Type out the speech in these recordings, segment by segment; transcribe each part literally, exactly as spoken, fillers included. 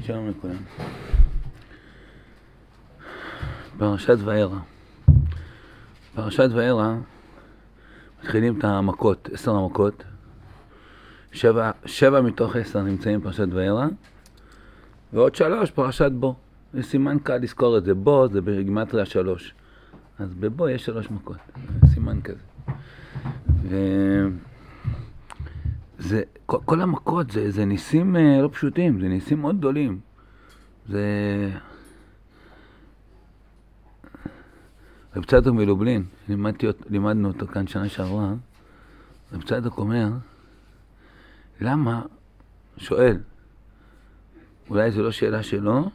שלום לכולם. פרשת וארא. פרשת וארא מתחילים את המכות, עשר המכות. שבע, שבע מתוך עשר נמצאים פרשת וארא, ועוד שלוש פרשת בו. יש סימן קל לזכור את זה. בו זה בגימטריה שלוש. אז בבו יש שלוש מכות. סימן כזה. ו... זה, כל, כל המכות זה, זה ניסים אה, לא פשוטים, זה ניסים מאוד גדולים. זה... רב צדוק מלובלין, לימדתי, לימדנו אותו כאן שנה שעברה, רב צדוק אומר, למה, שואל, אולי זו לא שאלה שלו,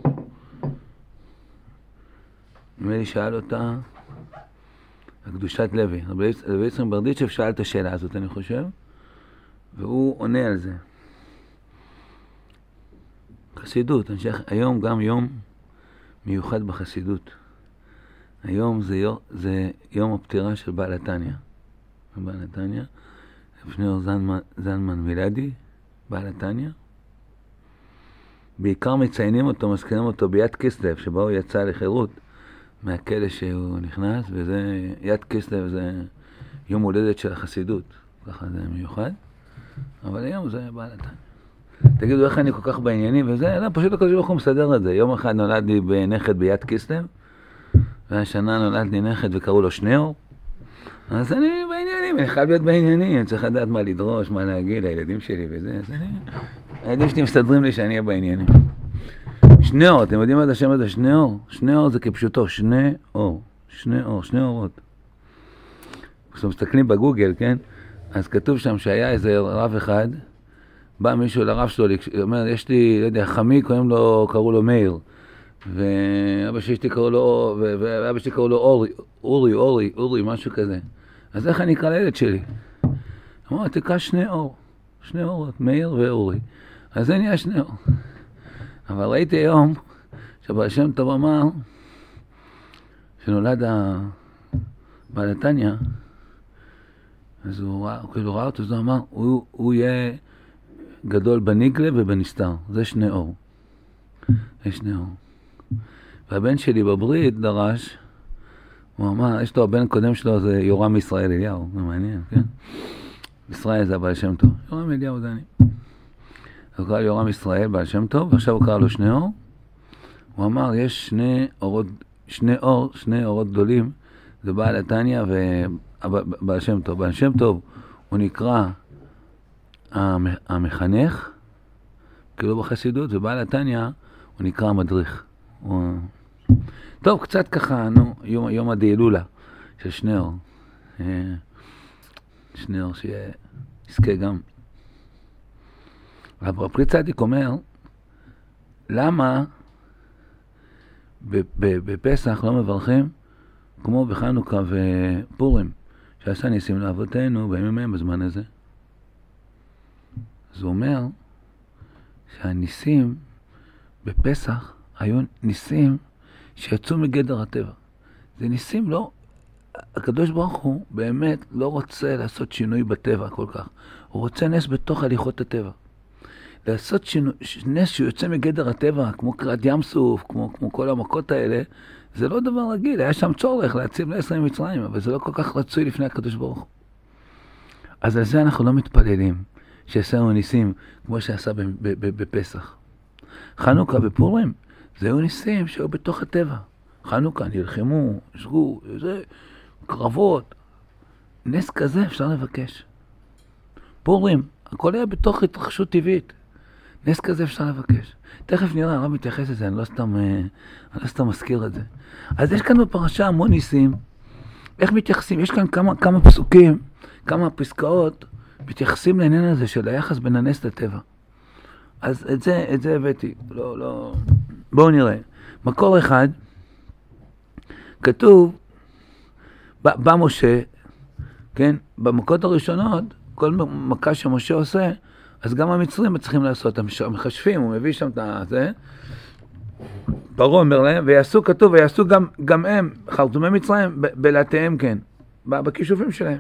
נדמה לי שאל אותה, הקדושת לוי, רבי יצחק ברדיצ'ב שאל את השאלה הזאת, אני חושב, והוא עונה על זה. חסידות, אני חושב, היום גם יום מיוחד בחסידות. היום זה יום, זה יום הפטירה של בעל התניא. בעל התניא, לפני זלמן, זלמן מילדי, בעל התניא. בעיקר מציינים אותו, מזכירים אותו ביד כסלו, שבה הוא יצא לחירות מהכלא שהוא נכנס, וזה, יד כסלו זה יום הולדת של החסידות. ככה זה מיוחד. אבל היום זה בעל התניא. תגידו איך אני כל כך בעניינים וזה, לא, פשוט הקדוש ברוך הוא מסדר את זה. יום אחד נולד לי בנכד ביד כסלו, והשנה נולד לי נכד וקראו לו שניאור. אז אני בעניינים, אני חייב להיות בעניינים, אני צריך לדעת מה לדרוש, מה להגיד לילדים שלי וזה. אז אני... הילדים שלי מסתדרים לי שאני אהיה בעניינים. שניאור, אתם יודעים מה זה השם הזה? שניאור? שניאור זה כפשוטו, שני אור. שני אור, שני אורות. כשאתם מסתכלים בגוגל, כן? אז כתוב שם שהיה איזה רב אחד, בא מישהו לרב שלו, אומר, יש לי, לא יודע, חמי, קוראים לו, קראו לו מאיר. ואבא שלי קראו לו, ואבא שלי קראו לו אורי, אורי, אורי, אורי, משהו כזה. אז איך אני אקרא לילד שלי? אמרו, תקרא שני אור, שני אורות, מאיר ואורי. אז זה נהיה שני אור. אבל ראיתי היום, שבעל שם טוב אמר, שנולד בעל התניא, אז הוא ראה, כאילו ראה אותו, אז הוא אמר, הוא, הוא יהיה גדול בניגלה ובנסתר. זה שני אור. זה שני אור. והבן שלי בברית דרש, הוא אמר, יש לו הבן קודם שלו, זה יורם ישראל אליהו, זה מעניין, כן? ישראל זה הבעל שם טוב. יורם אליהו זה אני. הוא קרא יורם ישראל, בעל שם טוב, ועכשיו הוא קרא לו שני אור. הוא אמר, יש שני אורות, שני אור, שני אורות גדולים, זה בעל התניא ובעל שם טוב. בעל שם טוב הוא נקרא המחנך, כאילו בחסידות, ובעל התניא הוא נקרא המדריך. הוא... טוב, קצת ככה, נו, יום, יום הדהילולה של שני אור. שני אור שיזכה גם. הפרי צדיק אומר, למה בפסח לא מברכים כמו בחנוכה ופורים, שעשה ניסים לאבותינו בימים ההם בזמן הזה? אז הוא אומר שהניסים בפסח היו ניסים שיצאו מגדר הטבע. זה ניסים לא... הקדוש ברוך הוא באמת לא רוצה לעשות שינוי בטבע כל כך. הוא רוצה נס בתוך הליכות הטבע. לעשות שינוי, נס שיוצא מגדר הטבע, כמו קריאת ים סוף, כמו, כמו כל המכות האלה, זה לא דבר רגיל. היה שם צורך להציב לעשרה ממצרים, אבל זה לא כל כך רצוי לפני הקדוש ברוך הוא. אז על זה אנחנו לא מתפללים, שעשה לנו ניסים כמו שעשה בפסח. חנוכה ופורים, זה היו ניסים שהיו בתוך הטבע. חנוכה, נלחמו, שגו, זה, קרבות. נס כזה אפשר לבקש. פורים, הכל היה בתוך התרחשות טבעית. נס כזה אפשר לבקש. תכף נראה, הרב מתייחס לזה, אני לא סתם, אני לא סתם מזכיר את זה. אז יש כאן בפרשה המון ניסים. איך מתייחסים? יש כאן כמה, כמה פסוקים, כמה פסקאות, מתייחסים לעניין הזה של היחס בין הנס לטבע. אז את זה, את זה הבאתי. לא, לא... בואו נראה. מקור אחד, כתוב, בא משה, כן? במכות הראשונות, כל מכה שמשה עושה, אז גם המצרים צריכים לעשות, המחשבים, הוא מביא שם את זה, פרעה אומר להם, ויעשו, כתוב, ויעשו גם, גם הם, חרטומי מצרים, בלעתיהם, כן, בכישופים שלהם.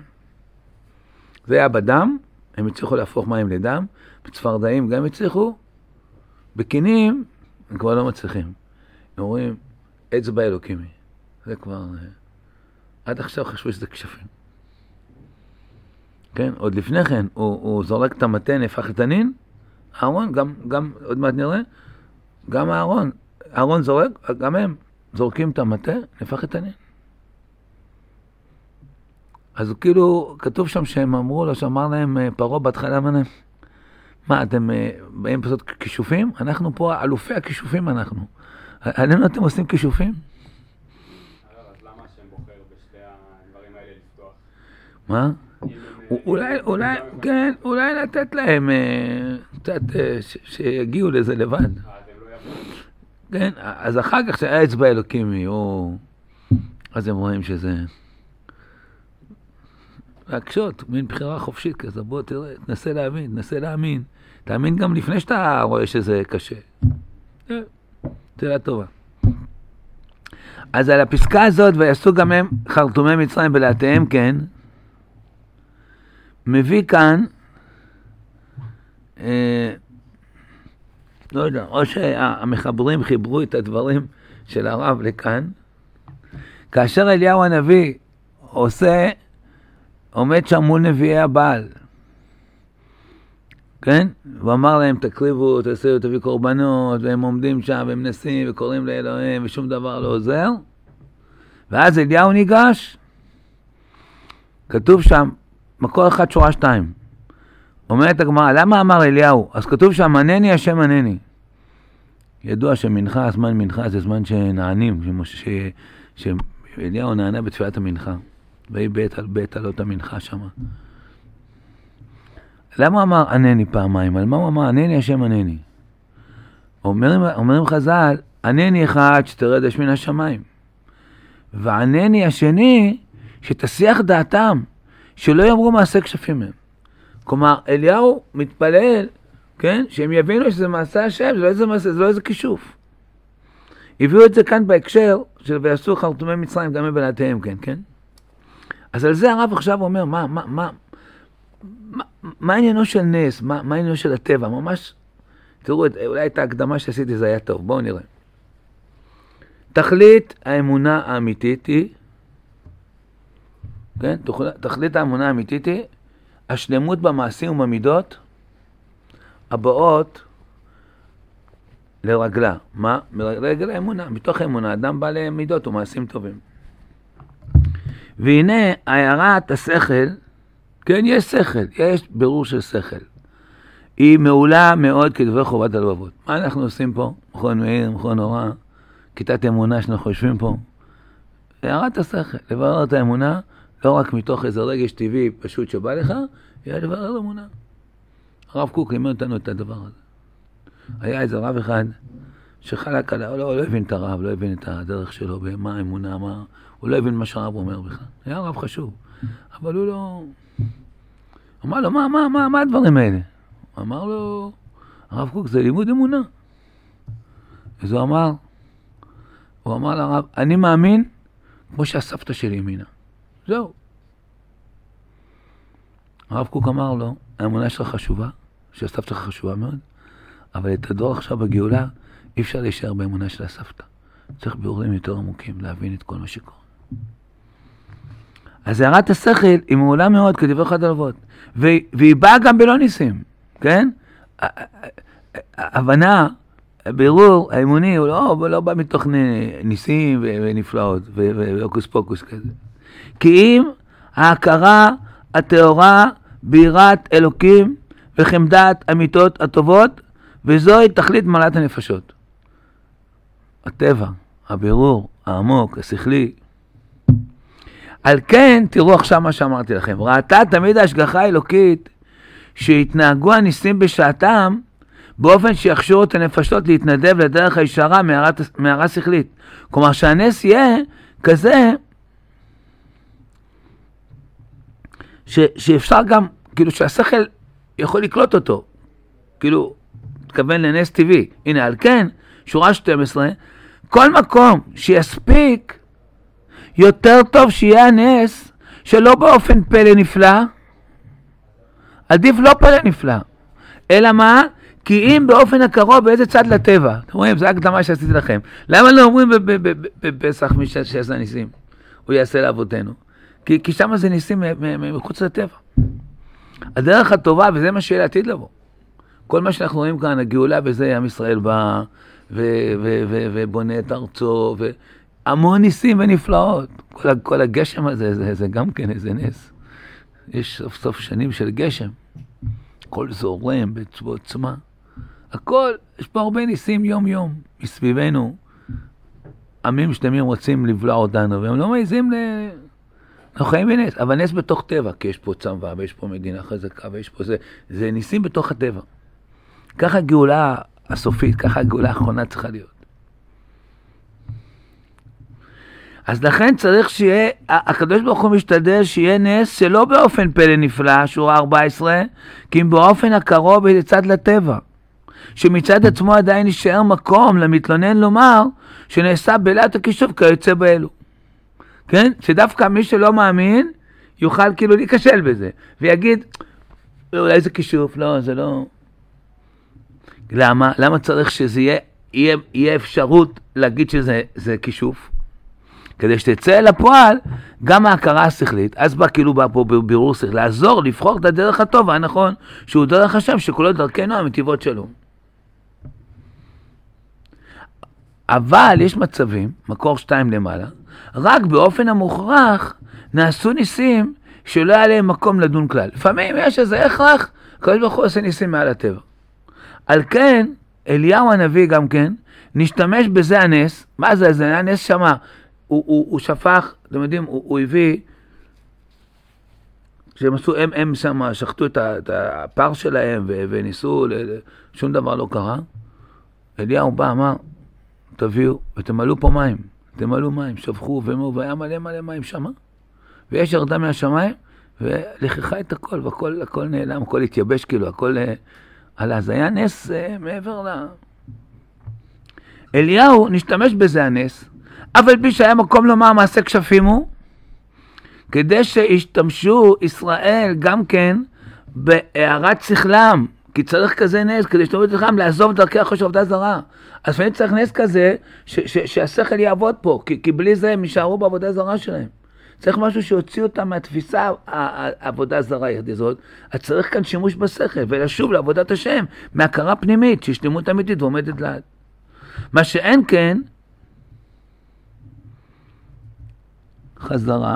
זה היה בדם, הם הצליחו להפוך מים לדם, בצפרדעים גם הצליחו, בקינים הם כבר לא מצליחים. הם אומרים, אצבע אלוקימי. זה כבר... עד עכשיו חשבו שזה כשפים. כן? עוד לפני כן, הוא, הוא זורק את המטה, נהפך את הנין. אהרון, גם, גם, עוד מעט נראה, גם אהרון, אהרון זורק, גם הם זורקים את המטה, נהפך את הנין. אז כאילו, כתוב שם שהם אמרו לו, שאמר להם פרעה בהתחלה מנה, מה, אתם באים פשוט כישופים? אנחנו פה אלופי הכישופים אנחנו. עלינו אתם עושים כישופים? אז למה השם בוחר בשתי הדברים האלה לפתוח? מה? אולי, אולי, כן, אולי לתת להם קצת שיגיעו לזה לבד. אז הם לא יבואו. כן, אז אחר כך שהאצבע אלוקימי, או... אז הם רואים שזה... להקשות, מין בחירה חופשית כזה, בוא תראה, תנסה להאמין, תנסה להאמין. תאמין גם לפני שאתה רואה שזה קשה. תראה טובה. אז על הפסקה הזאת, ויעשו גם הם חרטומי מצרים בלעתיהם, כן, מביא כאן, אה, לא יודע, או שהמחברים חיברו את הדברים של הרב לכאן, כאשר אליהו הנביא עושה, עומד שם מול נביאי הבעל, כן? ואמר להם, תקריבו, תעשו, תביא קורבנות, והם עומדים שם, והם נסים, וקוראים לאלוהים, ושום דבר לא עוזר. ואז אליהו ניגש, כתוב שם, מקור אחד שורה שתיים. אומרת הגמרא, למה אמר אליהו? אז כתוב שם, ענני השם ענני. ידוע שמנחה, הזמן מנחה, זה זמן שנענים, שאליהו נענה בתפילת המנחה. והיא בית על בית עלות המנחה שם. למה אמר ענני פעמיים? על מה הוא אמר? ענני השם ענני. אומרים, אומרים חז"ל, ענני אחד שתרדש מן השמיים. וענני השני שתסיח דעתם, שלא יאמרו מעשה כשפים מהם. כלומר, אליהו מתפלל, כן? שהם יבינו שזה מעשה השם, זה לא איזה מעשה, זה לא איזה כישוף. הביאו את זה כאן בהקשר של ויעשו חרטומי מצרים גם מבלעתיהם, כן, כן? אז על זה הרב עכשיו אומר, מה, מה, מה, מה, מה העניינו של נס? מה, מה העניינו של הטבע? ממש, תראו, אולי את ההקדמה שעשיתי זה היה טוב, בואו נראה. תכלית האמונה האמיתית היא, כן? תכלית האמונה האמיתית היא, השלמות במעשים ובמידות הבאות לרגלה. מה? לרגל האמונה. מתוך האמונה, אדם בא למידות ומעשים טובים. והנה, הערת השכל, כן, יש שכל, יש ברור של שכל. היא מעולה מאוד כדבר חובת הלבבות. מה אנחנו עושים פה? מכון מאיר, מכון הוראה, כיתת אמונה שאנחנו חושבים פה. הערת השכל, לברר את האמונה, לא רק מתוך איזה רגש טבעי פשוט שבא לך, היה לברר אמונה. הרב קוק לימד אותנו את הדבר הזה. היה איזה רב אחד שחלק עליו, לא, לא הבין את הרב, לא הבין את הדרך שלו, מה האמונה, מה... הוא לא הבין מה שהרב אומר בכלל. היה רב חשוב. אבל הוא לא... אמר לו, מה, מה, מה, מה הדברים האלה? אמר לו, הרב קוק, זה לימוד אמונה. אז הוא אמר, הוא אמר לרב, אני מאמין כמו שהסבתא שלי האמינה. זהו. הרב קוק אמר לו, האמונה שלך חשובה, שהסבתא שלך חשובה מאוד, אבל את הדור עכשיו בגאולה, אי אפשר להישאר באמונה של הסבתא. צריך ביאורים יותר עמוקים, להבין את כל מה שקורה. אז הערת השכל היא מעולה מאוד כדבר חד הלוות, והיא באה גם בלא ניסים, כן? הבנה, בירור האמוני, הוא לא, הוא לא בא מתוך ניסים ונפלאות ואוקוס פוקוס כזה. כי אם ההכרה התאורה ביראת אלוקים וחמדת אמיתות הטובות, וזוהי תכלית מעלת הנפשות. הטבע, הבירור, העמוק, השכלי. על כן, תראו עכשיו מה שאמרתי לכם. ראתה תמיד ההשגחה האלוקית שהתנהגו הניסים בשעתם באופן שיחשור את הנפשות להתנדב לדרך הישרה מהערה שכלית. כלומר שהנס יהיה כזה ש, שאפשר גם, כאילו שהשכל יכול לקלוט אותו. כאילו, תכוון לנס טבעי. הנה, על כן, שורה שתים עשרה, כל מקום שיספיק יותר טוב שיהיה הנס, שלא באופן פלא נפלא, עדיף לא פלא נפלא, אלא מה? כי אם באופן הקרוב באיזה צד לטבע, אתם רואים, זו הקדמה שעשיתי לכם. למה לא אומרים בפסח מי שעשה ניסים? הוא יעשה לאבותינו. כי, כי שם זה ניסים מחוץ לטבע. הדרך הטובה, וזה מה שיהיה לעתיד לבוא. כל מה שאנחנו רואים כאן, הגאולה בזה, עם ישראל בא ו- ו- ו- ובונה את ארצו, והמון ניסים ונפלאות. כל, כל הגשם הזה, זה, זה גם כן איזה נס. יש סוף סוף שנים של גשם. הכל זורם בעוצמה. הכל, יש פה הרבה ניסים יום יום מסביבנו. עמים שלמים רוצים לבלוע אותנו, והם לא מעיזים ל... אנחנו חיים בנס, אבל נס בתוך טבע, כי יש פה צמבה, ויש פה מדינה חזקה, ויש פה זה, זה ניסים בתוך הטבע. ככה הגאולה הסופית, ככה הגאולה האחרונה צריכה להיות. אז לכן צריך שיהיה, הקדוש ברוך הוא משתדל שיהיה נס שלא באופן פלא נפלא, שורה ארבע עשרה, כי אם באופן הקרוב לצד לטבע, שמצד עצמו עדיין יישאר מקום למתלונן לומר, שנעשה בלעת הכישוף כיוצא באלו. כן? שדווקא מי שלא מאמין, יוכל כאילו להיכשל בזה, ויגיד, אולי זה כישוף, לא, זה לא... למה? למה צריך שזה יהיה, יהיה, יהיה אפשרות להגיד שזה זה כישוף? כדי שתצא אל הפועל, גם ההכרה השכלית, אז בא כאילו בא פה בירור שכלי, לעזור, לבחור את הדרך הטוב, הנכון, שהוא דרך השם, שכולו דרכנו המטיבות שלו. אבל יש מצבים, מקור שתיים למעלה, רק באופן המוכרח נעשו ניסים שלא היה להם מקום לדון כלל. לפעמים יש איזה הכרח, הקדוש ברוך הוא עושה ניסים מעל הטבע. על כן, אליהו הנביא גם כן, נשתמש בזה הנס. מה זה? זה הנס שמה. הוא, הוא, הוא שפך, אתם יודעים, הוא, הוא הביא, שהם עשו, הם, הם שמה, שחטו את, ה, את הפר שלהם ו, וניסו, ל, שום דבר לא קרה. אליהו בא, אמר, תביאו ותמלאו פה מים. תמלאו מים, שפכו ומאו, והיה מלא מלא מים שמה. ויש ירדה מהשמיים, ולכחה את הכל, והכל הכל נעלם, הכל התייבש כאילו, הכל עלה. זה היה נס uh, מעבר ל... אליהו נשתמש בזה הנס, אבל בי שהיה מקום לומר מעשה כשפים הוא, כדי שישתמשו ישראל גם כן בהערת שכלם, כי צריך כזה נס, כדי שתראו את שכלם לעזוב דרכי החוש עבודה זרה. אז לפעמים צריך נס כזה, ש- ש- שהשכל יעבוד פה, כי, כי בלי זה הם יישארו בעבודה זרה שלהם. צריך משהו שיוציא אותם מהתפיסה העבודה זרה הזאת, אז צריך כאן שימוש בשכל, ולשוב לעבודת השם, מהכרה פנימית, שהשלמות אמיתית ועומדת לעד. מה שאין כן, חזרה,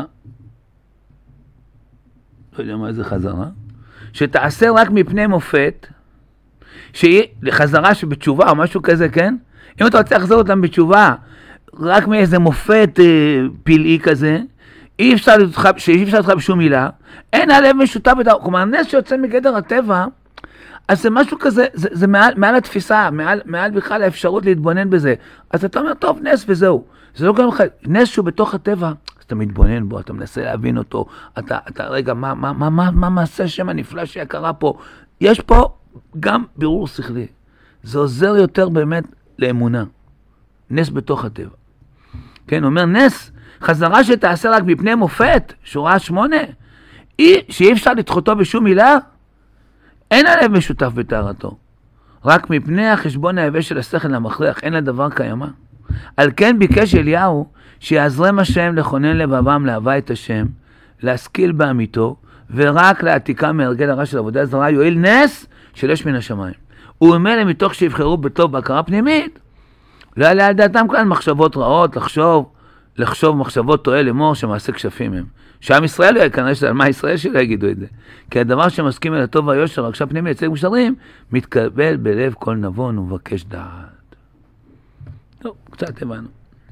לא יודע מה זה חזרה, שתעשה רק מפני מופת, שיהיה חזרה שבתשובה או משהו כזה, כן? אם אתה רוצה לחזור אותם בתשובה, רק מאיזה מופת אה, פלאי כזה, אי אפשר לתך, שאי אפשר לתך בשום מילה, אין הלב משותף בדבר, כלומר, נס שיוצא מגדר הטבע, אז זה משהו כזה, זה, זה מעל, מעל התפיסה, מעל, מעל בכלל האפשרות להתבונן בזה. אז אתה אומר, טוב, נס וזהו. זה לא גם לך, נס שהוא בתוך הטבע, אז אתה מתבונן בו, אתה מנסה להבין אותו, אתה, אתה רגע, מה, מה, מה, מה, מה מעשה השם הנפלא שיקרה פה? יש פה גם בירור שכלי. זה עוזר יותר באמת לאמונה. נס בתוך הטבע. כן, אומר נס, חזרה שתעשה רק מפני מופת, שורה שמונה, אי, שאי אפשר לדחותו בשום מילה, אין הלב משותף בתארתו. רק מפני החשבון היבש של השכל המכריח, אין לדבר קיימה. על כן ביקש אליהו, שיעזרם השם לכונן לבבם להווה את השם, להשכיל באמיתו, ורק להעתיקה מהרגל הרע של עבודה זרה, יועיל נס של אש מן השמיים. וממילא מתוך שיבחרו בטוב בהכרה פנימית, לא יעלה על דעתם כלל מחשבות רעות, לחשוב, לחשוב מחשבות טועה לאמור שמעשה כשפים הם. שעם ישראל לא כנראה שעל מה ישראל שלא יגידו את זה. כי הדבר שמסכים אל הטוב והיושר, רק שהפנימי יצא משדרים, מתקבל בלב כל נבון ומבקש דעת. טוב, קצת הבנו.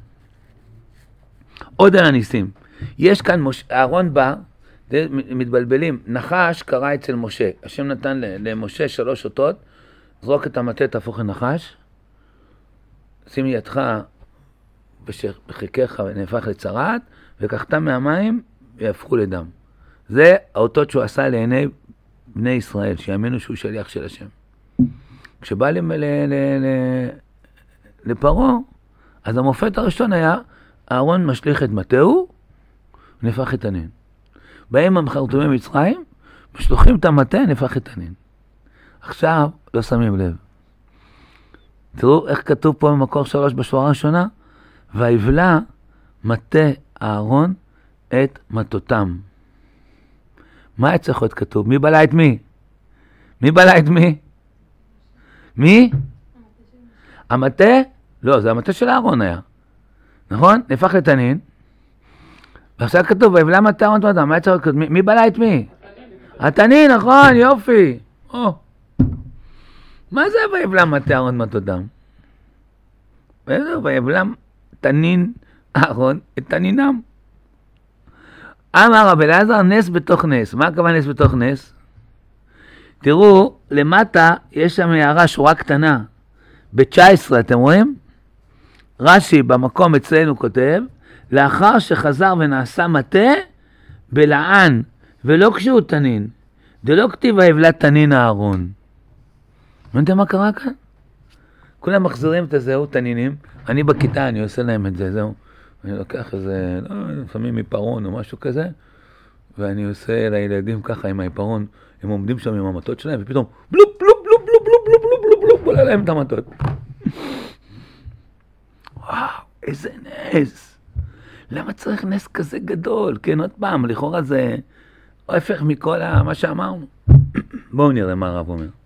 עוד על הניסים. יש כאן, מש... אהרון בא, מתבלבלים, נחש קרא אצל משה. השם נתן למשה שלוש אותות, זרוק את המטה, תהפוך לנחש, שים ידך בחיקך ונהפך לצרעת, וקחתם מהמים ויהפכו לדם. זה האותות שהוא עשה לעיני בני ישראל, שיאמינו שהוא שליח של השם. כשבא ל- ל- ל- ל- לפרעה, אז המופת הראשון היה, אהרון משליך את מטהו, ונהפך את הנין. באים המחרטומי מצרים, משלוחים את המטה, נהפך את הנין. עכשיו לא שמים לב. תראו איך כתוב פה במקור שלוש בשורה הראשונה, ויבלע מטה אהרון את מטותם. מה היה צריך להיות כתוב? מי בלע את מי? מי בלע את מי? מי? המטה? לא, זה המטה של אהרון היה. נכון? נהפך לתנין. ועכשיו כתוב, ויבלע מטה אהרון את מטותם. מה היה צריך להיות כתוב? מי בלע את מי? התנין, נכון, יופי. או. מה זה ויבלע מטה אהרון את מטותם? ויבלע תנין אהרון את תנינם. אמר רבי אלעזר, נס בתוך נס. מה הכוונה נס בתוך נס? תראו, למטה יש שם הערה, שורה קטנה. ב-תשע עשרה, אתם רואים? רש"י במקום אצלנו כותב, לאחר שחזר ונעשה מטה, בלען, ולא כשהוא תנין. דלא כתיב ויבלע תנין אהרון. לא יודע מה קרה כאן? כולם מחזירים את הזהו, תנינים. אני בכיתה, אני עושה להם את זה, זהו. אני לוקח איזה, לא, לפעמים עיפרון או משהו כזה, ואני עושה לילדים ככה עם העיפרון, הם עומדים שם עם המטות שלהם, ופתאום בלופ, בלופ, בלופ, בלופ, בלופ, בלופ, בלופ, בלופ, בלופ, בלופ, להם את המטות. וואו, איזה נס. למה צריך נס כזה גדול? כן, עוד פעם, לכאורה זה ההפך מכל מה שאמרנו. בואו נראה מה הרב אומר.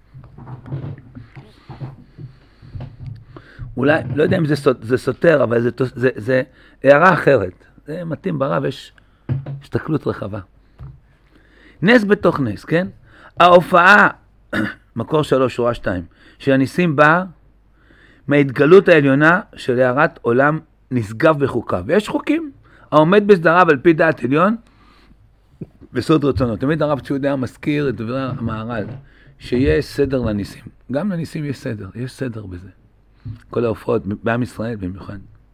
אולי, לא יודע אם זה, זה סותר, אבל זה, זה, זה הערה אחרת. זה מתאים ברב, יש הסתכלות רחבה. נס בתוך נס, כן? ההופעה, מקור שלוש, שורה שתיים, שהניסים בא מההתגלות העליונה של הערת עולם נשגב בחוקיו. ויש חוקים, העומד בסדריו על פי דעת עליון, בסוד רצונו. תמיד הרב ציודה מזכיר את דברי המהר"ל, שיש סדר לניסים. גם לניסים יש סדר, יש סדר בזה. כל ההופעות, בעם ישראל במיוחד.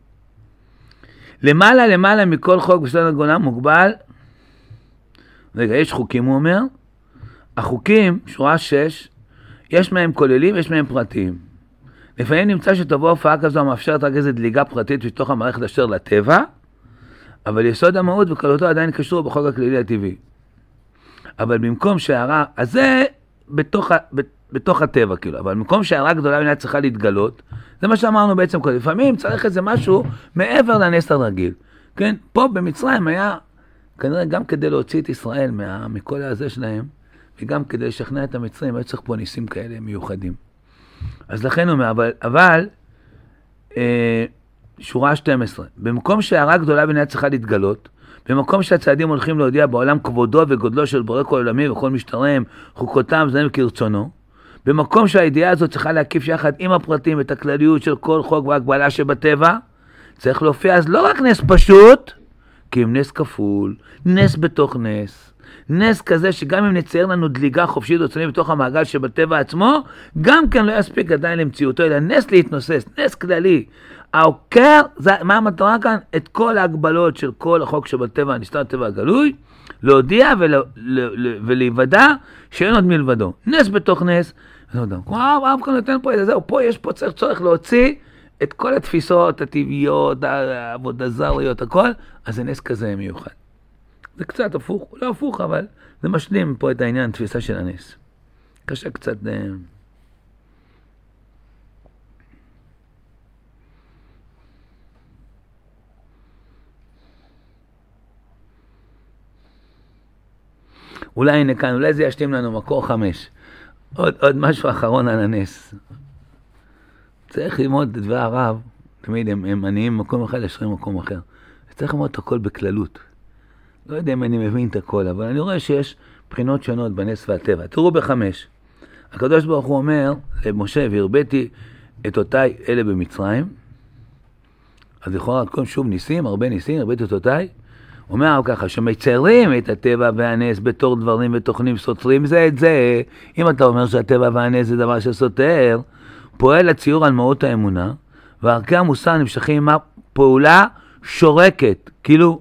למעלה למעלה מכל חוק בסדר גולם מוגבל, רגע, יש חוקים, הוא אומר, החוקים, שורה שש, יש מהם כוללים, יש מהם פרטיים. לפעמים נמצא שתבוא הופעה כזו המאפשרת רק איזו דליגה פרטית בתוך המערכת אשר לטבע, אבל יסוד המהות וכללותו עדיין קשור בחוק הכללי הטבעי. אבל במקום שהערה, אז זה בתוך, בתוך הטבע, כאילו, אבל במקום שהערה גדולה מנה צריכה להתגלות, זה מה שאמרנו בעצם קודם. לפעמים צריך איזה משהו מעבר לנס הרגיל. כן? פה במצרים היה, כנראה גם כדי להוציא את ישראל מה, מכל הזה שלהם, וגם כדי לשכנע את המצרים, היה צריך פה ניסים כאלה מיוחדים. אז לכן הוא אומר, אבל, אבל אה, שורה שתים עשרה, במקום שהערה גדולה מנה צריכה להתגלות, במקום שהצעדים הולכים להודיע בעולם כבודו וגודלו של בורא כל עולמי וכל משטריהם, חוקותם, זנם כרצונו, במקום שהידיעה הזאת צריכה להקיף יחד עם הפרטים את הכלליות של כל חוק והגבלה שבטבע, צריך להופיע אז לא רק נס פשוט, כי אם נס כפול, נס בתוך נס, נס כזה שגם אם נצייר לנו דליגה חופשית רצונית בתוך המעגל שבטבע עצמו, גם כן לא יספיק עדיין למציאותו, אלא נס להתנוסס, נס כללי. העוקר, זה, מה המטרה כאן? את כל ההגבלות של כל החוק שבטבע, הנסתר הטבע הגלוי, להודיע ולהיוודע שאין עוד מלבדו. נס בתוך נס, כמו הרב כאן נותן פה איזה, זהו, פה יש פה צריך צורך להוציא את כל התפיסות הטבעיות, העבודה זריות, הכל, אז זה נס כזה מיוחד. זה קצת הפוך, לא הפוך, אבל זה משלים פה את העניין, תפיסה של הנס. קשה קצת... אולי הנה כאן, אולי זה ישלים לנו מקור חמש. עוד, עוד משהו אחרון על הנס. צריך ללמוד את דבר הרב, תמיד הם, הם עניים במקום אחד, ישרים במקום אחר. צריך ללמוד את הכל בכללות. לא יודע אם אני מבין את הכל, אבל אני רואה שיש בחינות שונות בנס והטבע. תראו בחמש. הקדוש ברוך הוא אומר למשה, והרביתי את אותי אלה במצרים. אז לכאורה הכל שוב ניסים, הרבה ניסים, הרביתי את אותי. אומר הרב ככה, שמציירים את הטבע והנס בתור דברים ותוכנים סותרים זה את זה. אם אתה אומר שהטבע והנס זה דבר שסותר, פועל הציור על מהות האמונה, וערכי המוסר נמשכים עם הפעולה שורקת, כאילו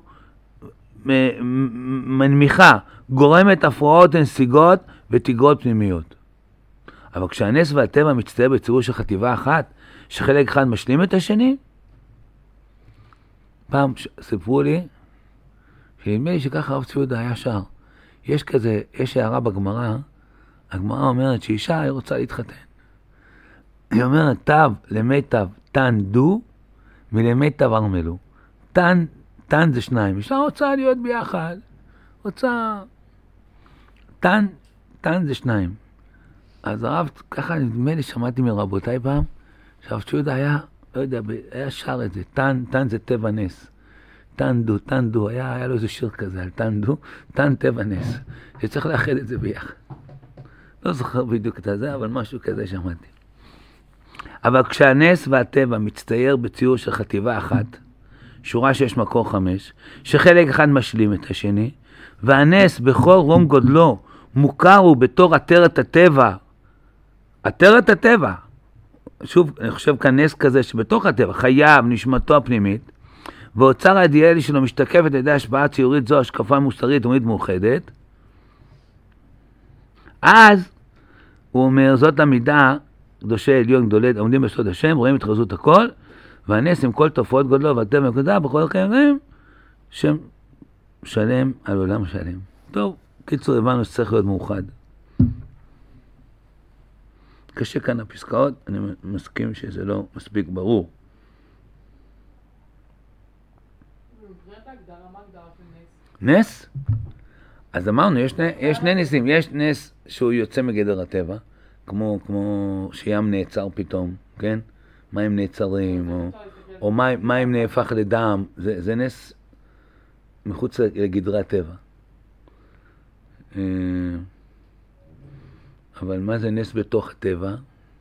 מנמיכה, גורמת הפרעות נסיגות ותגרות פנימיות. אבל כשהנס והטבע מצטער בציור של חטיבה אחת, שחלק אחד משלים את השני, פעם סיפרו לי, שנדמה לי שככה הרב צבי יהודה היה שר. יש כזה, יש הערה בגמרא, הגמרא אומרת שאישה היא רוצה להתחתן. היא אומרת, תו למיטב תן דו, מלמיטב ארמלו. תן, תן זה שניים. אישה רוצה להיות ביחד. רוצה... תן, תן זה שניים. אז הרב, ככה נדמה לי, שמעתי מרבותיי פעם, שהרב צ'ודה היה, לא יודע, היה שר את זה. תן, תן זה טבע נס. תן דו, תן דו. היה, היה לו איזה שיר כזה על תן דו, תן טבע נס. שצריך לאחד את זה ביחד. לא זוכר בדיוק את זה, אבל משהו כזה שמעתי. אבל כשהנס והטבע מצטייר בציור של חטיבה אחת, שורה שיש מקור חמש, שחלק אחד משלים את השני, והנס בכל רום גודלו מוכר הוא בתור עטרת הטבע. עטרת הטבע. שוב, אני חושב כאן נס כזה שבתוך הטבע, חייו, נשמתו הפנימית, ואוצר האידיאלי שלו משתקפת על ידי השפעה ציורית זו, השקפה מוסרית ומית מאוחדת. אז הוא אומר, זאת המידה, קדושי עליון גדולי, עומדים בסוד השם, רואים את חזות הכל, והנס עם כל תופעות גודלו והטבע וקודה, בכל חייהם, שם שלם על עולם שלם. טוב, קיצור, הבנו שצריך להיות מאוחד. קשה כאן הפסקאות, אני מסכים שזה לא מספיק ברור. נס? אז אמרנו, יש שני, יש שני ניסים. יש נס שהוא יוצא מגדר הטבע, כמו, כמו שים נעצר פתאום, כן? מים נעצרים, או, או מים, מים נהפך לדם. זה, זה נס מחוץ לגדרי הטבע. אבל מה זה נס בתוך הטבע?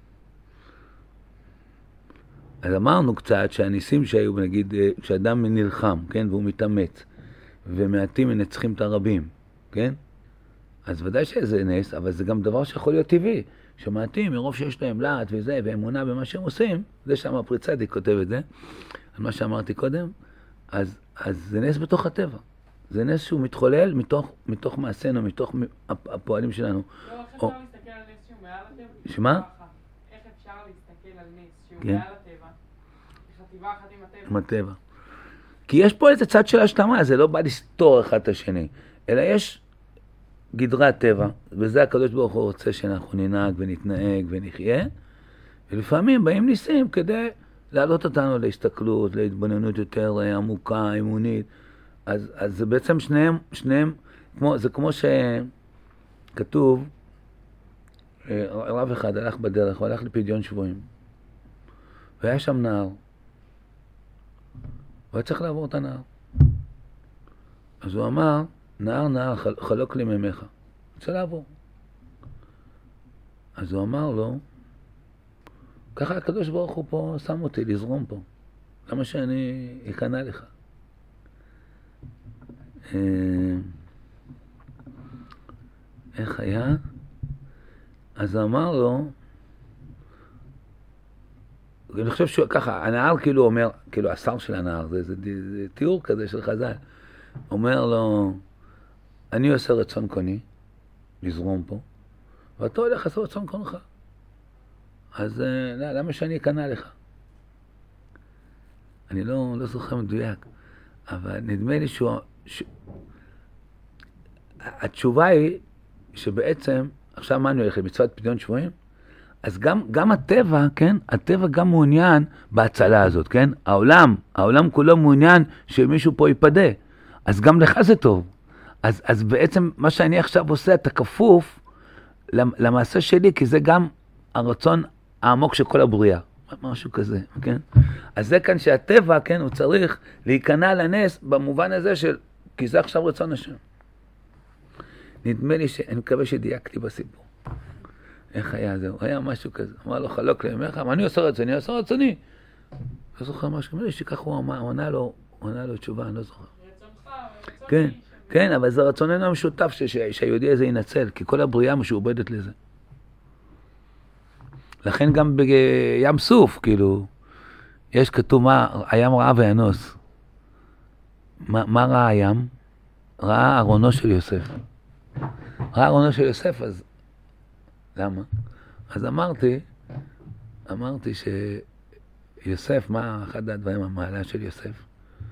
אז אמרנו קצת שהניסים שהיו, נגיד, כשאדם נלחם, כן? והוא מתאמץ, ומעטים מנצחים את הרבים, כן? אז ודאי שזה נס, אבל זה גם דבר שיכול להיות טבעי. שמעטים, מרוב שיש להם לעט וזה, ואמונה במה שהם עושים, זה שם הפריצדי כותב את זה, על מה שאמרתי קודם, אז, אז זה נס בתוך הטבע. זה נס שהוא מתחולל מתוך, מתוך מעשינו, מתוך הפועלים שלנו. לא, איך אפשר להסתכל על נס שהוא מעל הטבע? שמה? איך אפשר להסתכל על נס שהוא כן. מעל הטבע? חטיבה אחת עם הטבע. עם הטבע. כי יש פה איזה צד של השלמה, זה לא בא לסתור אחד את השני, אלא יש גדרי הטבע, וזה הקדוש ברוך הוא רוצה שאנחנו ננהג ונתנהג ונחיה, ולפעמים באים ניסים כדי להעלות אותנו להסתכלות, להתבוננות יותר עמוקה, אמונית. אז, אז זה בעצם שניהם, שניהם, כמו, זה כמו שכתוב, רב אחד הלך בדרך, הוא הלך לפדיון שבויים, והיה שם נהר, הוא היה צריך לעבור את הנהר. אז הוא אמר, נהר נהר חל, חלוק לי ממך, רוצה לעבור. אז הוא אמר לו, ככה הקדוש ברוך הוא פה שם אותי לזרום פה, למה שאני אכנע לך? איך היה? אז הוא אמר לו, אני חושב שככה, הנהר כאילו אומר, כאילו השר של הנהר, זה, זה, זה, זה תיאור כזה של חז"ל, אומר לו, אני עושה רצון קוני, לזרום פה, ואתה הולך לעשות רצון קונך. אז לא, למה שאני אכנע לך? אני לא, לא זוכר מדויק, אבל נדמה לי שהוא... ש... התשובה היא שבעצם, עכשיו מה אני הולך למצוות פדיון שבויים? אז גם, גם הטבע, כן? הטבע גם מעוניין בהצלה הזאת, כן? העולם, העולם כולו מעוניין שמישהו פה ייפדה. אז גם לך זה טוב. אז, אז בעצם מה שאני עכשיו עושה, אתה כפוף למעשה שלי, כי זה גם הרצון העמוק של כל הבריאה. משהו כזה, כן? אז זה כאן שהטבע, כן, הוא צריך להיכנע לנס במובן הזה של, כי זה עכשיו רצון השם. נדמה לי שאני מקווה שדייקתי בסיפור. איך היה זה? היה משהו כזה. אמר לו, חלוק לימיך, מה אני עושה רצוני? אני עושה רצוני. לא זוכר משהו, נדמה לי שכך הוא אמר, הוא ענה לו, הוא ענה לו תשובה, אני לא זוכר. רצונך, רצוני. כן, כן, אבל זה רצוננו המשותף שהיהודי הזה ינצל, כי כל הבריאה משועבדת לזה. לכן גם בים סוף, כאילו, יש כתוב מה, הים ראה וינוס. מה, מה ראה הים? ראה ארונו של יוסף. ראה ארונו של יוסף, אז למה? אז אמרתי, אמרתי שיוסף, מה אחד הדברים המעלה של יוסף?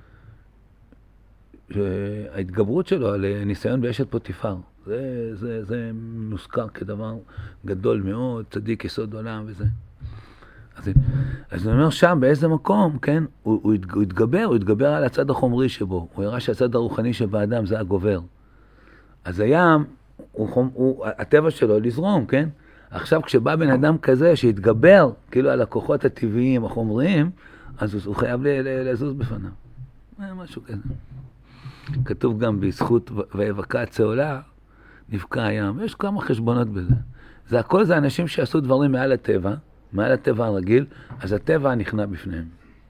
שההתגברות שלו על ניסיון באשת פוטיפר. זה, זה, זה מוזכר כדבר גדול מאוד, צדיק יסוד עולם וזה. אז, אז אני אומר שם, באיזה מקום, כן, הוא, הוא, הוא התגבר, הוא התגבר על הצד החומרי שבו. הוא הראה שהצד הרוחני שבאדם זה הגובר. אז הים, הוא, הוא, הטבע שלו לזרום, כן? עכשיו כשבא בן אדם כזה שהתגבר, כאילו על הכוחות הטבעיים, החומריים, אז הוא, הוא חייב ל, ל, לזוז בפניו. משהו כזה. כתוב גם בזכות ויבקע הצעולה, נבקע הים. יש כמה חשבונות בזה. זה הכל זה אנשים שעשו דברים מעל הטבע, מעל הטבע הרגיל, אז הטבע נכנע בפניהם.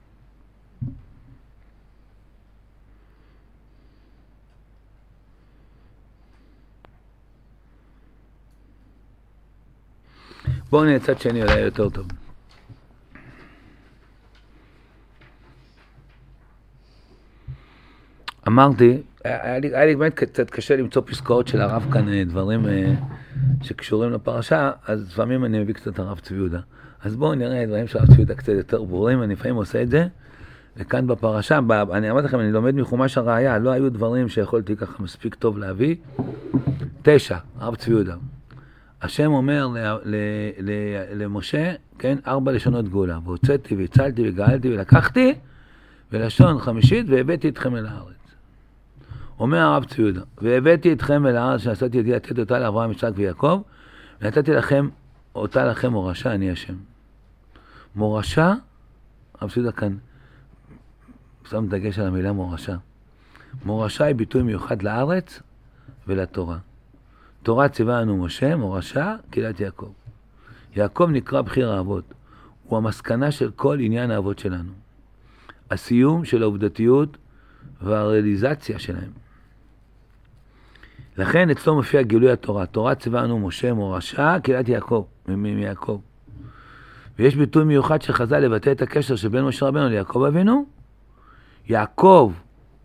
בואו נהיה צד שני, אולי יותר טוב. אמרתי, היה לי, היה לי באמת קצת קשה למצוא פסקאות של הרב כאן, דברים שקשורים לפרשה, אז לפעמים אני מביא קצת הרב צבי יהודה. אז בואו נראה דברים של הרב צבי יהודה קצת יותר ברורים, אני לפעמים עושה את זה, וכאן בפרשה, אני אמרתי לכם, אני לומד מחומש הראיה, לא היו דברים שיכולתי ככה מספיק טוב להביא. תשע, הרב צבי יהודה. השם אומר למשה, כן, ארבע לשונות גאולה, והוצאתי והצלתי וגאלתי ולקחתי, ולשון חמישית, והבאתי אתכם אל הארץ. אומר הרב צבי יהודה, והבאתי אתכם אל הארץ שנשאתי ידי לתת אותה לאברהם, יצחק ויעקב, ונתתי לכם, אותה לכם מורשה, אני השם. מורשה, הרב צבי יהודה כאן, שם דגש על המילה מורשה. מורשה היא ביטוי מיוחד לארץ ולתורה. תורה ציווה לנו משה, מורשה, קהילת יעקב. יעקב נקרא בחיר האבות. הוא המסקנה של כל עניין האבות שלנו. הסיום של העובדתיות והריאליזציה שלהם. לכן אצלו מופיע גילוי התורה. תורה ציווה לנו משה, מורשה, קהילת יעקב, מיעקב. ויש ביטוי מיוחד שחז"ל לבטא את הקשר שבין משה רבנו ליעקב אבינו. יעקב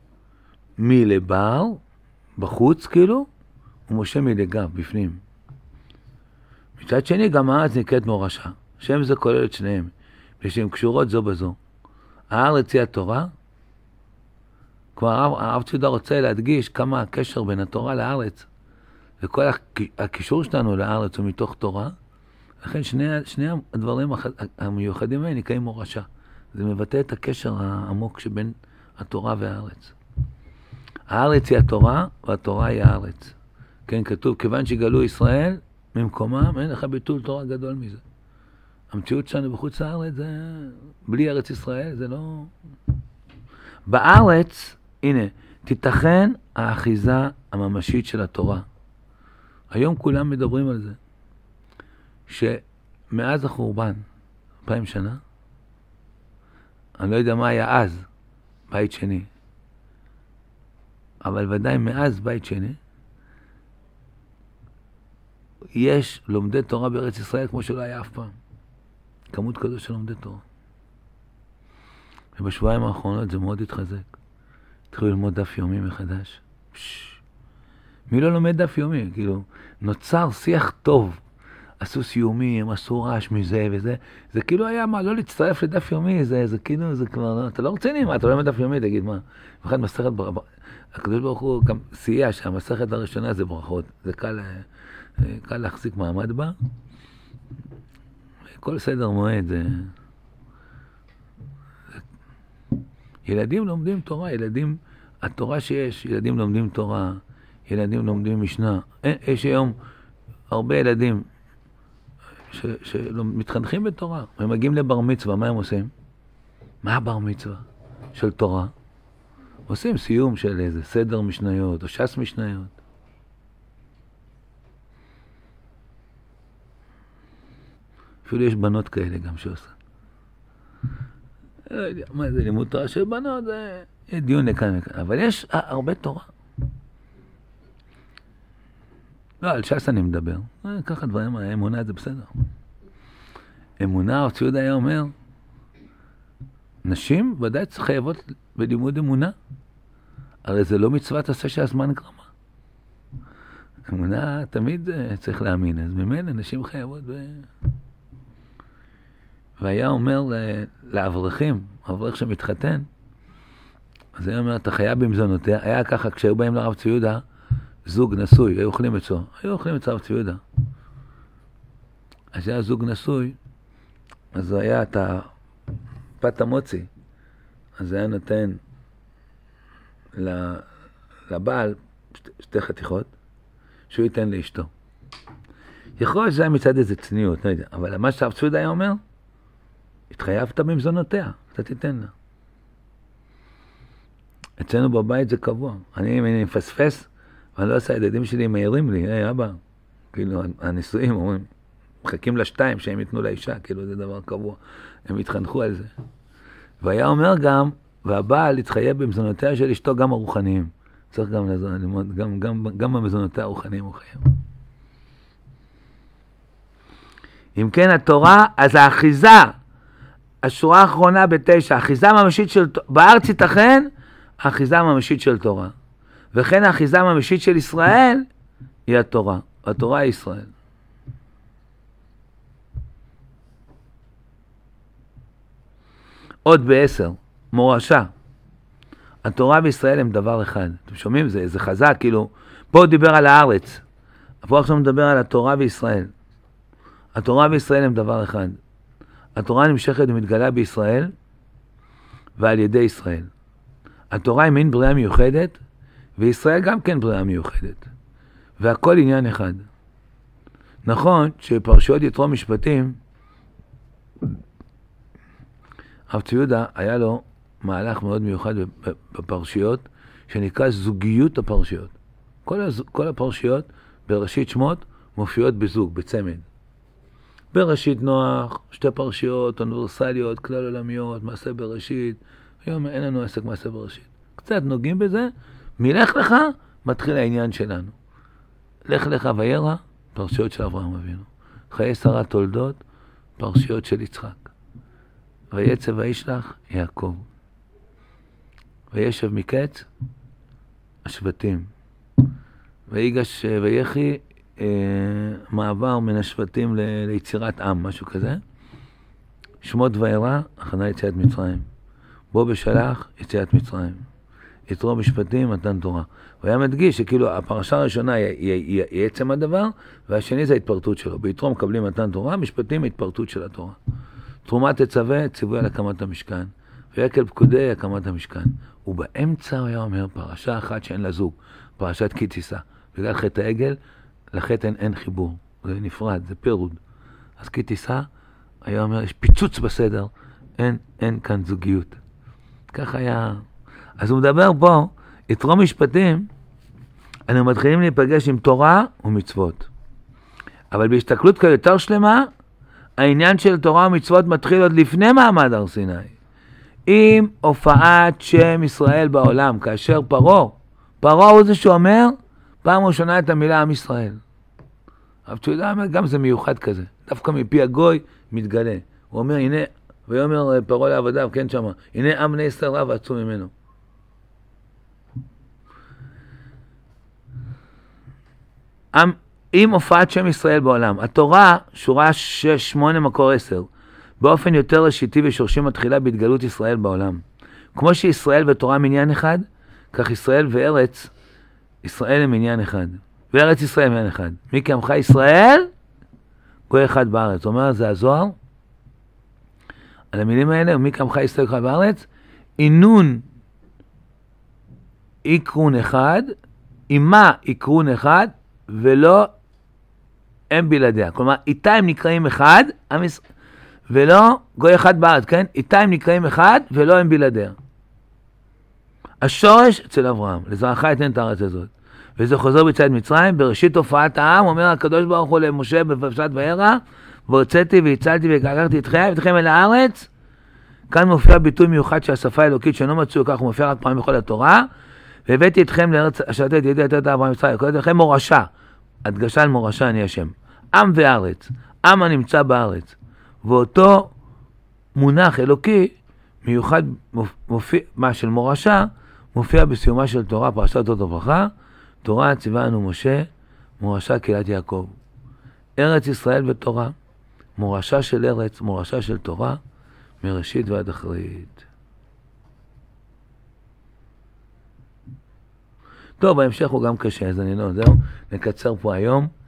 מלבר, בחוץ כאילו, ומשה מלגב, בפנים. מצד שני, גם הארץ נקראת מורשה. שם זה כולל את שניהם, ושהם קשורות זו בזו. הארץ היא התורה. כבר הרב צבי יהודה רוצה להדגיש כמה הקשר בין התורה לארץ, וכל הקישור שלנו לארץ הוא מתוך תורה. לכן שני, שני הדברים המיוחדים האלה נקראים מורשה. זה מבטא את הקשר העמוק שבין התורה והארץ. הארץ היא התורה, והתורה היא הארץ. כן, כתוב, כיוון שגלו ישראל ממקומם, אין לך ביטול תורה גדול מזה. המציאות שלנו בחוץ לארץ זה, בלי ארץ ישראל, זה לא... בארץ, הנה, תיתכן האחיזה הממשית של התורה. היום כולם מדברים על זה. שמאז החורבן, אלפיים שנה, אני לא יודע מה היה אז, בית שני. אבל ודאי מאז בית שני, יש לומדי תורה בארץ ישראל כמו שלא היה אף פעם. כמות כזו של לומדי תורה. ובשבועיים האחרונות זה מאוד התחזק. התחילו ללמוד דף יומי מחדש. פש. מי לא לומד דף יומי? כאילו, נוצר שיח טוב. עשו סיומים, עשו רעש מזה וזה. זה כאילו היה מה, לא להצטרף לדף יומי, זה, זה כאילו, זה כבר, אתה לא רציני, מה, אתה לא לומד דף יומי, תגיד מה. ואחד מסכת, הקדוש ברוך הוא גם סייע שהמסכת הראשונה זה ברכות. זה קל, קל להחזיק מעמד בה. כל סדר מועד זה... ילדים לומדים תורה, ילדים, התורה שיש, ילדים לומדים תורה, ילדים לומדים משנה. יש היום הרבה ילדים ש, שמתחנכים בתורה, הם מגיעים לבר מצווה, מה הם עושים? מה הבר מצווה של תורה? עושים סיום של איזה סדר משניות או שס משניות. אפילו יש בנות כאלה גם שעושה. לא יודע, מה זה לימוד תורה של בנות? זה דיון לכאן וכאן. אבל יש הרבה תורה. לא, על ש"ס אני מדבר. ככה דברים, האמונה זה בסדר. אמונה, הרב צבי יהודה היה אומר, נשים ודאי חייבות בלימוד אמונה. הרי זה לא מצוות עשה שהזמן גרמה. אמונה תמיד צריך להאמין, אז ממילא נשים חייבות ב... והיה אומר לאברכים, אברך שמתחתן, אז היה אומר, אתה חייב במזונותיה. היה ככה, כשהיו באים לרב צבי יהודה, זוג נשוי, היו אוכלים אצלו, היו אוכלים אצל הרב צבי יהודה. אז היה זוג נשוי, אז הוא היה את הפת המוצי, אז היה נותן לבעל שתי, שתי חתיכות, שהוא ייתן לאשתו. יכול להיות שזה היה מצד איזה צניעות, לא יודע, אבל מה שהרב צבי היה אומר, התחייבת במזונותיה, אתה תיתן לה. אצלנו בבית זה קבוע. אני, אם אני מפספס, ואני לא עושה, הילדים שלי מהירים לי, היי אבא, כאילו הנישואים אומרים, מחכים לשתיים שהם ייתנו לאישה, כאילו זה דבר קבוע. הם התחנכו על זה. והיה אומר גם, והבעל התחייב במזונותיה של אשתו גם הרוחניים. צריך גם ללמוד, גם, גם, גם במזונותיה הרוחניים הוא חייב. אם כן התורה, אז האחיזה, השורה האחרונה בתשע, האחיזה הממשית של, בארץ ייתכן, האחיזה הממשית של תורה. וכן האחיזה הממשית של ישראל היא התורה. התורה היא ישראל. עוד בעשר, מורשה. התורה וישראל הם דבר אחד. אתם שומעים? זה, זה חזק, כאילו, פה הוא דיבר על הארץ. פה עכשיו מדבר על התורה וישראל. התורה וישראל הם דבר אחד. התורה נמשכת ומתגלה בישראל ועל ידי ישראל. התורה היא מין בריאה מיוחדת, וישראל גם כן בריאה מיוחדת. והכל עניין אחד. נכון שפרשיות יתרו משפטים, הרב צבי יהודה היה לו מהלך מאוד מיוחד בפרשיות, שנקרא זוגיות הפרשיות. כל, הז... כל הפרשיות בראשית שמות מופיעות בזוג, בצמד. בראשית נוח, שתי פרשיות אוניברסליות, כלל עולמיות, מעשה בראשית. היום אין לנו עסק מעשה בראשית. קצת נוגעים בזה, מלך לך מתחיל העניין שלנו. לך לך וירא, פרשיות של אברהם אבינו. חיי שרה תולדות, פרשיות של יצחק. ויצא וישלח יעקב. וישב מקץ השבטים. ויגש ויחי אה, מעבר מן השבטים ל, ליצירת עם, משהו כזה. שמות וירא, הכנה יציאת מצרים. בו בשלח יציאת מצרים. יתרו משפטים, מתן תורה. הוא היה מדגיש שכאילו הפרשה הראשונה היא עצם הדבר, והשני זה ההתפרטות שלו. ביתרו מקבלים מתן תורה, משפטים התפרטות של התורה. תרומה תצווה, ציווי על הקמת המשכן. ויקל פקודי, הקמת המשכן. ובאמצע הוא היה אומר פרשה אחת שאין לה זוג, פרשת כי תישא. בגלל חטא העגל, לחטא אין, אין חיבור. זה נפרד, זה פירוד. אז כי תישא, היה אומר, יש פיצוץ בסדר, אין, אין כאן זוגיות. ככה היה. אז הוא מדבר פה, יתרו משפטים, אנחנו מתחילים להיפגש עם תורה ומצוות. אבל בהסתכלות כאלה יותר שלמה, העניין של תורה ומצוות מתחיל עוד לפני מעמד הר סיני. עם הופעת שם ישראל בעולם, כאשר פרעה, פרעה הוא זה שאומר, פעם ראשונה את המילה עם ישראל. אבל אתה יודע, גם זה מיוחד כזה. דווקא מפי הגוי מתגלה. הוא אומר, הנה, ויאמר פרעה לעבדיו, כן שמה, הנה עם בני ישראל רב ועצום ממנו. עם, עם הופעת שם ישראל בעולם. התורה, שורה שש, שמונה, מקור עשר, באופן יותר ראשיתי ושורשי מתחילה בהתגלות ישראל בעולם. כמו שישראל ותורה מניין אחד, כך ישראל וארץ, ישראל הם מניין אחד. וארץ ישראל מניין אחד. מי כעמך ישראל? גוי אחד בארץ. זאת אומרת, זה הזוהר. על המילים האלה, ומי כעמך ישראל אחד בארץ, אינון עיקרון אחד, אימה עיקרון אחד, ולא הם בלעדיה. כלומר, איתה הם נקראים אחד, ולא גוי אחד בארץ, כן? איתה הם נקראים אחד, ולא הם בלעדיה. השורש אצל אברהם, לזרעך אתן את הארץ הזאת. וזה חוזר בצד מצרים, בראשית הופעת העם, אומר הקדוש ברוך הוא למשה בפרשת וירא, והוצאתי והצלתי והקרבתי אתכם, אתכם אל הארץ. כאן מופיע ביטוי מיוחד שהשפה האלוקית שאינו מצוי כך, הוא מופיע רק פעם בכל התורה, והבאתי אתכם לארץ אשר נתתי את ידי לתת אברהם מצרים, קוראים לכם מורשה, הדגשה על מורשה אני השם, עם וארץ, עם הנמצא בארץ, ואותו מונח אלוקי מיוחד מופיע, מה של מורשה, מופיע בסיומה של תורה, פרשת תורת הברכה, תורה ציוונו משה, מורשה קהילת יעקב. ארץ ישראל ותורה, מורשה של ארץ, מורשה של תורה, מראשית ועד אחרית. טוב, בהמשך הוא גם קשה, אז אני לא, זהו, נקצר פה היום.